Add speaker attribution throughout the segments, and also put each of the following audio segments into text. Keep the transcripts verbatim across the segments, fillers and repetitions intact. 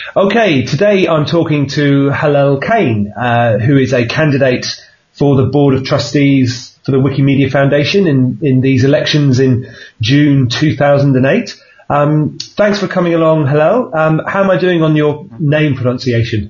Speaker 1: Okay, today I'm talking to Hillel Kane, uh, who is a candidate for the Board of Trustees for the Wikimedia Foundation in, in these elections in June two thousand eight. Um, thanks for coming along, Hillel. Um, how am I doing on your name pronunciation?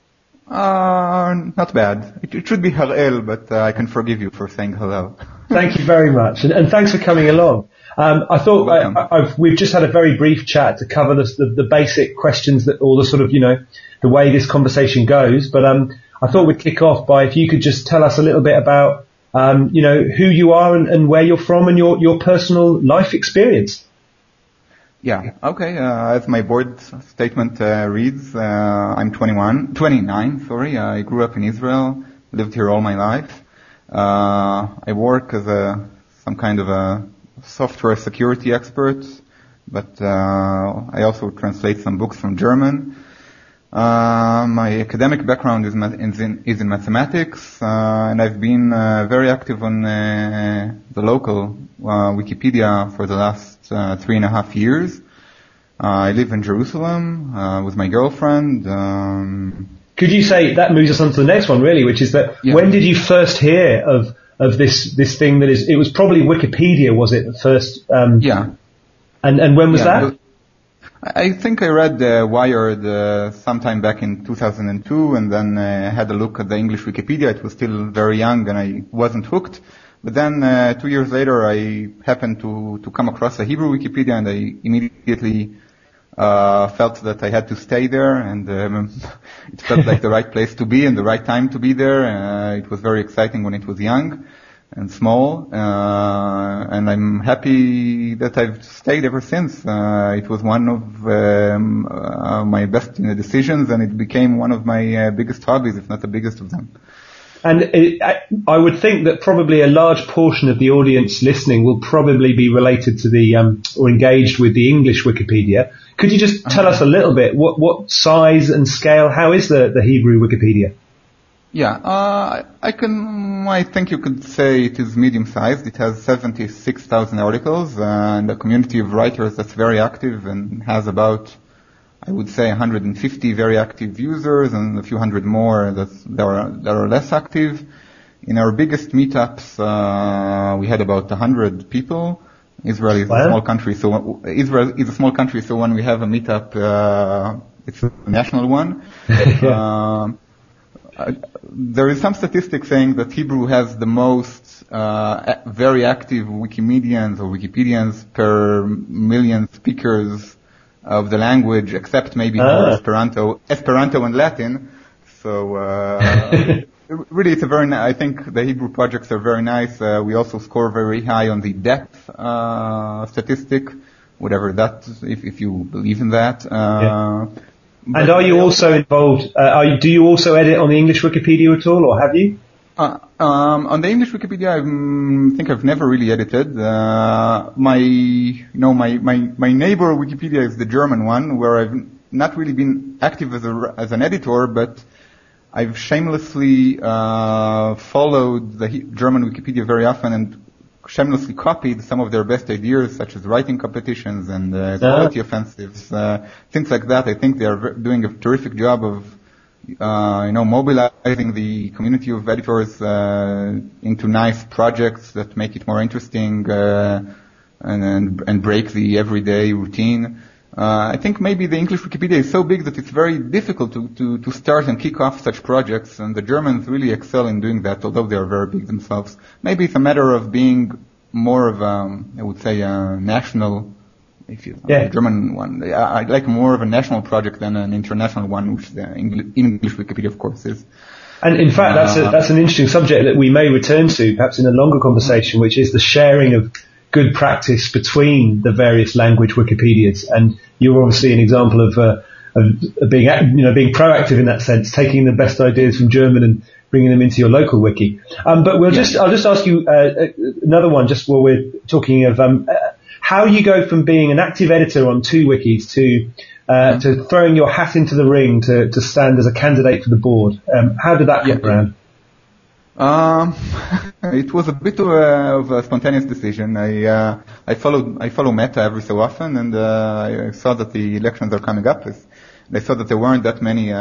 Speaker 2: Uh, not bad. It, it should be Hillel, but uh, I can forgive you for saying Hillel.
Speaker 1: Thank you very much, and, and thanks for coming along. Um, I thought I, I've, we've just had a very brief chat to cover the, the, the basic questions that, all the sort of, you know, the way this conversation goes. But um, I thought we'd kick off by if you could just tell us a little bit about, um, you know, who you are and, and where you're from and your, your personal life experience.
Speaker 2: Yeah. Okay. Uh, as my board statement uh, reads, uh, I'm twenty-one, twenty-nine. Sorry. I grew up in Israel, lived here all my life. Uh, I work as a some kind of a software security expert, but uh, I also translate some books from German. Uh, my academic background is, ma- is, in, is in mathematics, uh, and I've been uh, very active on uh, the local uh, Wikipedia for the last uh, three and a half years. Uh, I live in Jerusalem uh, with my girlfriend. Um,
Speaker 1: Could you say, that moves us on to the next one really, which is that yeah. When did you first hear of of this this thing that is, it was probably Wikipedia, was it, at first? Um,
Speaker 2: yeah.
Speaker 1: And and when was
Speaker 2: yeah,
Speaker 1: that?
Speaker 2: I think I read uh, Wired uh, sometime back in two thousand two, and then uh, had a look at the English Wikipedia. It was still very young, and I wasn't hooked. But then uh, two years later, I happened to to come across the Hebrew Wikipedia, and I immediately uh felt that I had to stay there, and um, it felt like the right place to be and the right time to be there. Uh, it was very exciting when it was young and small, uh, and I'm happy that I've stayed ever since. Uh, it was one of um, uh, my best you know, decisions, and it became one of my uh, biggest hobbies, if not the biggest of them.
Speaker 1: And it, I would think that probably a large portion of the audience listening will probably be related to the, um, or engaged with the English Wikipedia. Could you just tell us a little bit, what, what size and scale, how is the, the Hebrew Wikipedia?
Speaker 2: Yeah, uh, I can, I think you could say it is medium sized. It has seventy-six thousand articles, uh, and a community of writers that's very active and has about, I would say, one hundred fifty very active users and a few hundred more that, that are, that are less active. In our biggest meetups, uh, we had about one hundred people. Israel is wow. a small country, so Israel is a small country, so when we have a meetup, uh, it's a national one. uh, there is some statistic saying that Hebrew has the most uh, very active Wikimedians or Wikipedians per million speakers of the language, except maybe ah. for Esperanto, Esperanto and Latin. So uh, really, it's a very. I think the Hebrew projects are very nice. Uh, we also score very high on the depth uh, statistic, whatever that, if, if you believe in that. Uh,
Speaker 1: yeah. And are you also involved? Uh, are you, do you also edit on the English Wikipedia at all, or have you?
Speaker 2: Uh, um, on the English Wikipedia, I um, think I've never really edited. Uh, my, you know, my, my, my neighbor Wikipedia is the German one, where I've not really been active as a, as an editor, but I've shamelessly, uh, followed the German Wikipedia very often and shamelessly copied some of their best ideas, such as writing competitions and uh, quality uh. offensives, uh, things like that. I think they are doing a terrific job of Uh, you know, mobilizing the community of editors uh, into nice projects that make it more interesting uh, and, and and break the everyday routine. Uh, I think maybe the English Wikipedia is so big that it's very difficult to, to, to start and kick off such projects, and the Germans really excel in doing that, although they are very big themselves. Maybe it's a matter of being more of a, I would say, a national. If you, yeah. The German one, I like more of a national project than an international one, which the English Wikipedia, of course, is.
Speaker 1: And in fact, that's a, that's an interesting subject that we may return to, perhaps in a longer conversation, which is the sharing of good practice between the various language Wikipedias. And you're obviously an example of, uh, of being, you know, being proactive in that sense, taking the best ideas from German and bringing them into your local wiki. Um, but we'll yeah. just, I'll just ask you uh, another one, just while we're talking of. Um, How you go from being an active editor on two wikis to uh, to throwing your hat into the ring to, to stand as a candidate for the board. Um, how did that come
Speaker 2: yeah.
Speaker 1: around?
Speaker 2: Um, it was a bit of a, of a spontaneous decision. I, uh, I followed, I follow Meta every so often, and, uh, I saw that the elections are coming up. I saw that there weren't that many, uh,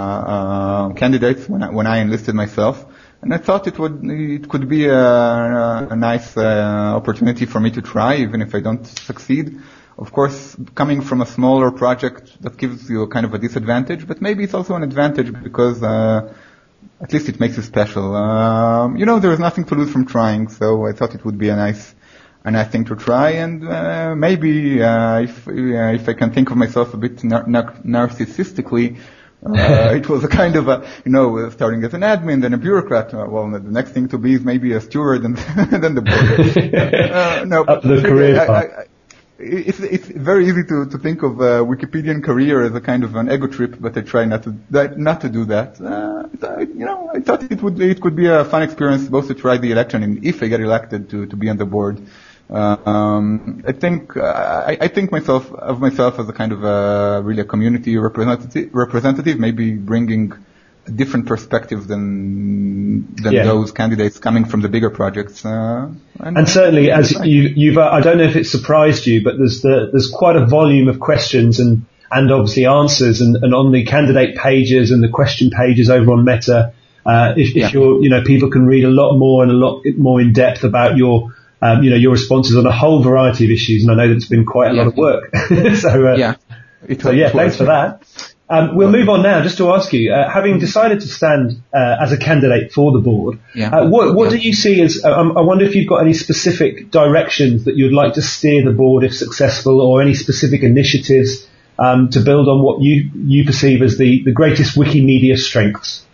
Speaker 2: uh, candidates when I, when I enlisted myself. And I thought it would, it could be a, a nice, uh, opportunity for me to try, even if I don't succeed. Of course, coming from a smaller project, that gives you a kind of a disadvantage, but maybe it's also an advantage because, uh, at least it makes you special. Um, you know, there is nothing to lose from trying, so I thought it would be a nice, a nice thing to try. And uh, maybe uh, if uh, if I can think of myself a bit nar- nar- narcissistically, uh, it was a kind of a, you know, starting as an admin, then a bureaucrat. Uh, well, the next thing to be is maybe a steward, and then the board. uh, no,
Speaker 1: up the career path. I, I,
Speaker 2: It's, it's very easy to, to think of a Wikipedian career as a kind of an ego trip, but I try not to not to do that. Uh, I, you know, I thought it would it could be a fun experience both to try the election and if I get elected to, to be on the board. Uh, um, I think uh, I, I think myself of myself as a kind of a really a community representative, representative, maybe bringing a different perspective than than yeah. those candidates coming from the bigger projects. Uh, and,
Speaker 1: and certainly, as you, you've, uh, I don't know if it surprised you, but there's the, there's quite a volume of questions and and obviously answers, and, and on the candidate pages and the question pages over on Meta, uh, if, if yeah. you're, you know, people can read a lot more and a lot more in depth about your, um, you know, your responses on a whole variety of issues, and I know that it's been quite a yeah. lot of work. so, uh,
Speaker 2: yeah,
Speaker 1: it, so yeah, thanks for that. Um, we'll move on now, just to ask you, uh, having decided to stand uh, as a candidate for the board,
Speaker 2: yeah.
Speaker 1: uh, what, what
Speaker 2: yeah.
Speaker 1: do you see as, uh, I wonder if you've got any specific directions that you'd like to steer the board if successful, or any specific initiatives um, to build on what you, you perceive as the, the greatest Wikimedia strengths?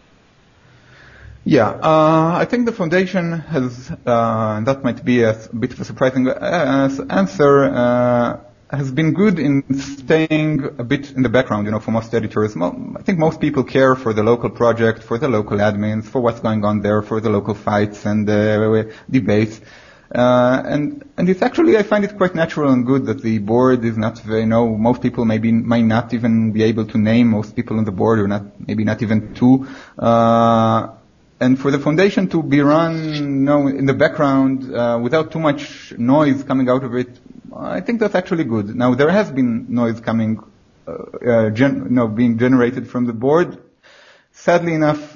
Speaker 2: Yeah, uh, I think the foundation has, uh, and that might be a bit of a surprising uh, answer, uh, has been good in staying a bit in the background, you know, for most editors. I think most people care for the local project, for the local admins, for what's going on there, for the local fights and uh, debates. Uh, and, and it's actually, I find it quite natural and good that the board is not, you know, most people maybe might not even be able to name most people on the board, or not, maybe not even two. Uh, and for the foundation to be run, you know, in the background, uh, without too much noise coming out of it, I think that's actually good. Now, there has been noise coming, uh, uh gen- you know, being generated from the board. Sadly enough,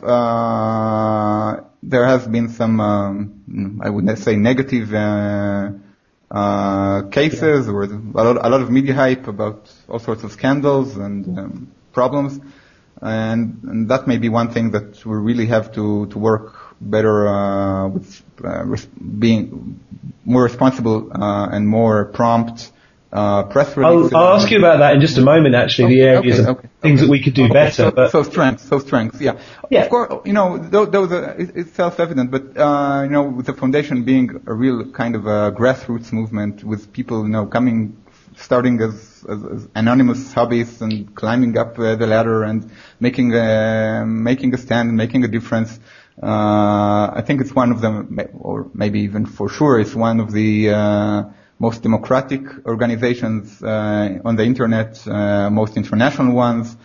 Speaker 2: uh, there has been some, um, I would say, negative uh, uh, cases, yeah. or a lot, a lot of media hype about all sorts of scandals and um, problems, and, and that may be one thing that we really have to to work better uh, with, uh, res- being more responsible uh, and more prompt. Uh, press releases.
Speaker 1: I'll, I'll ask you about that in just a moment, actually, okay, the areas okay, of okay, things okay. that we could do
Speaker 2: okay,
Speaker 1: better.
Speaker 2: So,
Speaker 1: but
Speaker 2: so strengths, so strengths, yeah. yeah. Of course, you know, those, those are, it's self-evident, but, uh, you know, with the foundation being a real kind of a grassroots movement with people, you know, coming, starting as, as, as anonymous hobbyists and climbing up uh, the ladder and making a, making a stand and making a difference. Uh, I think it's one of them, or maybe even for sure, it's one of the, uh, most democratic organizations uh, on the internet, uh, most international ones,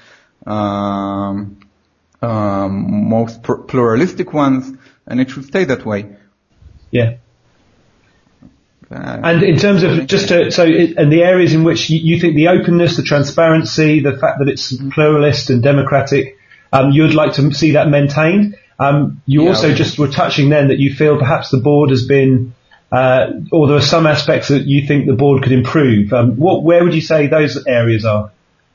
Speaker 2: um, um, most pr- pluralistic ones, and it should stay that way.
Speaker 1: Yeah. Uh, and in terms of just to, so, it, and the areas in which you, you think the openness, the transparency, the fact that it's mm-hmm. pluralist and democratic, um, you'd like to see that maintained. Um, you yeah, also okay. just were touching then that you feel perhaps the board has been Uh, or there are some aspects that you think the board could improve. Um, what, where would you say those areas are?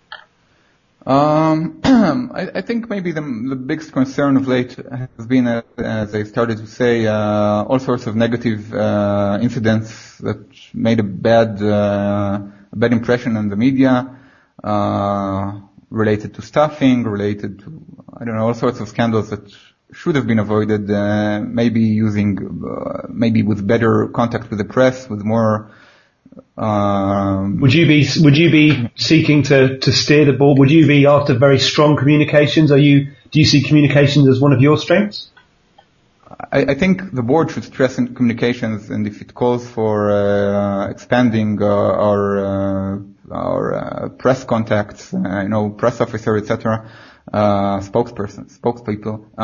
Speaker 2: Um, I, I think maybe the, the biggest concern of late has been, uh, as I started to say, uh, all sorts of negative uh, incidents that made a bad, uh, a bad impression on the media, uh, related to staffing, related to, I don't know, all sorts of scandals that should have been avoided, uh, maybe using, uh, maybe with better contact with the press, with more, um,
Speaker 1: Would you be, would you be seeking to, to steer the board? Would you be after very strong communications? Are you, do you see communications as one of your strengths?
Speaker 2: I, I think the board should stress in communications, and if it calls for, uh, expanding uh, our, uh, our uh, press contacts, uh, you know, press officer, et cetera, uh, spokesperson, spokespeople.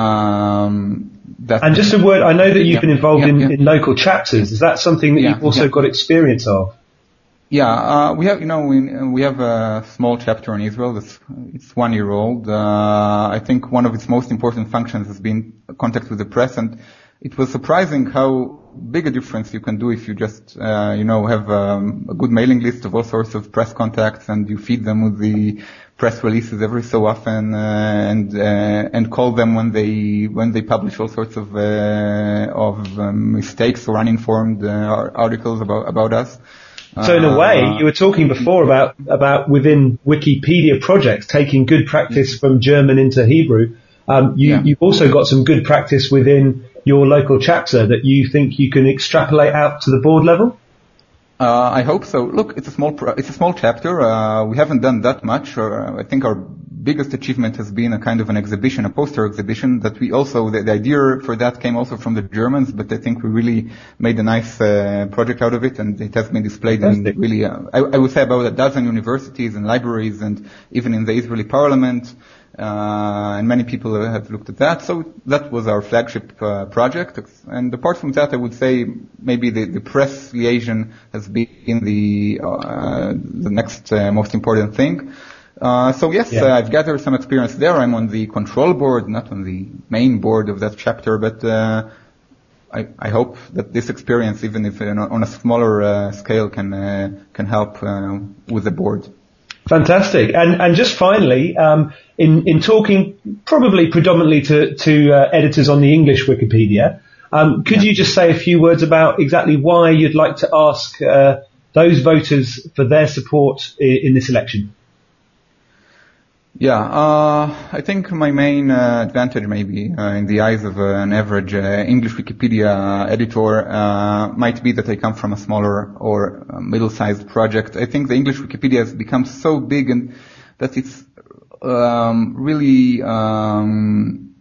Speaker 2: Um, that
Speaker 1: and just a word, I know that you've
Speaker 2: yeah,
Speaker 1: been involved
Speaker 2: yeah,
Speaker 1: in,
Speaker 2: yeah.
Speaker 1: in local chapters. Is that something that
Speaker 2: Yeah,
Speaker 1: you've also
Speaker 2: yeah.
Speaker 1: got experience of?
Speaker 2: Yeah, uh, we have, you know, we, we have a small chapter in Israel. That's, it's one year old. Uh, I think one of its most important functions has been contact with the press, and it was surprising how big a difference you can do if you just, uh, you know, have um, a good mailing list of all sorts of press contacts, and you feed them with the press releases every so often, uh, and uh, and call them when they when they publish all sorts of uh, of um, mistakes or uninformed uh, articles about about us.
Speaker 1: So in a way, you were talking before about, about within Wikipedia projects, taking good practice from German into Hebrew. Um, you,
Speaker 2: Yeah.
Speaker 1: you've also got some good practice within your local chapter that you think you can extrapolate out to the board level?
Speaker 2: Uh, I hope so. Look, it's a small, pro- it's a small chapter. Uh, we haven't done that much. Or I think our biggest achievement has been a kind of an exhibition, a poster exhibition that we also, the, the idea for that came also from the Germans, but I think we really made a nice uh, project out of it, and it has been displayed
Speaker 1: Fantastic.
Speaker 2: in really, uh, I, I would say about a dozen universities and libraries, and even in the Israeli parliament. Uh, and many people have looked at that. So that was our flagship uh, project. And apart from that, I would say maybe the, the press liaison has been the uh, the next uh, most important thing. Uh, so yes,
Speaker 1: Yeah.
Speaker 2: uh, I've gathered some experience there. I'm on the control board, not on the main board of that chapter, but uh, I, I hope that this experience, even if uh, on a smaller uh, scale, can uh, can help uh, with the board.
Speaker 1: Fantastic. And and just finally, um, in in talking probably predominantly to to uh, editors on the English Wikipedia, um, could
Speaker 2: Yeah.
Speaker 1: you just say a few words about exactly why you'd like to ask uh, those voters for their support in, in this election?
Speaker 2: Yeah, uh, I think my main uh, advantage maybe uh, in the eyes of uh, an average uh, English Wikipedia editor uh, might be that I come from a smaller or uh, middle-sized project. I think the English Wikipedia has become so big and that it's um, really um,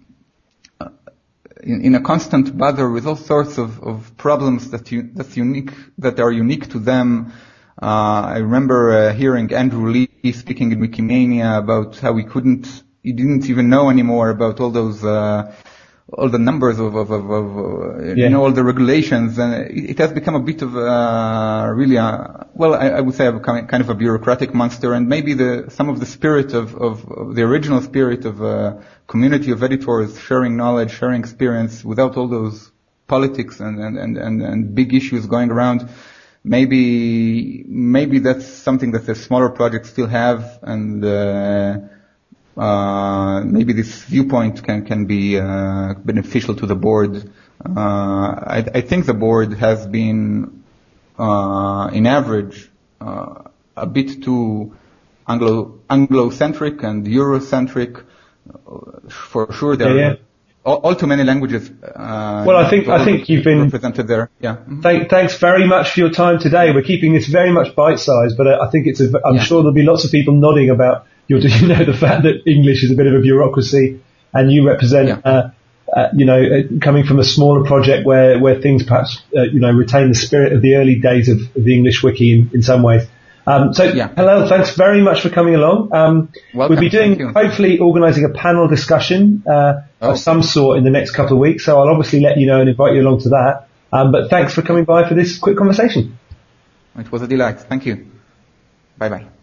Speaker 2: in, in a constant bother with all sorts of, of problems that you, that's unique, that are unique to them. Uh, I remember uh, hearing Andrew Lee speaking in Wikimania about how he couldn't, he didn't even know anymore about all those, uh, all the numbers of, of, of, of uh,
Speaker 1: Yeah.
Speaker 2: you know, all the regulations, and it, it has become a bit of, uh, really, a, well, I, I would say a kind of a bureaucratic monster, and maybe the, some of the spirit of, of, of the original spirit of a community of editors sharing knowledge, sharing experience without all those politics and, and, and, and, and big issues going around. Maybe, maybe that's something that the smaller projects still have, and uh, uh, maybe this viewpoint can can be uh, beneficial to the board. Uh, I, I think the board has been, uh, in average, uh, a bit too Anglo Anglo-centric and Eurocentric. For sure, there
Speaker 1: Yeah, yeah.
Speaker 2: are all, all too many languages. Uh,
Speaker 1: Well, I think I think you've been.
Speaker 2: represented there. Yeah. Mhm.
Speaker 1: Thank, thanks very much for your time today. We're keeping this very much bite-sized, but uh, I think it's. A, I'm
Speaker 2: Yeah.
Speaker 1: sure there'll be lots of people nodding about your, you know, the fact that English is a bit of a bureaucracy, and you represent,
Speaker 2: Yeah.
Speaker 1: uh, uh, you know, uh, coming from a smaller project where where things perhaps, uh, you know, retain the spirit of the early days of, of the English wiki in, in some ways. Um, so,
Speaker 2: Yeah.
Speaker 1: hello, thanks very much for coming along. Um,
Speaker 2: Welcome,
Speaker 1: we'll be
Speaker 2: thank
Speaker 1: doing,
Speaker 2: you.
Speaker 1: hopefully, organising a panel discussion uh,
Speaker 2: Oh.
Speaker 1: of some sort in the next couple of weeks. So I'll obviously let you know and invite you along to that. Um, but thanks for coming by for this quick conversation.
Speaker 2: It was a delight. Thank you. Bye bye.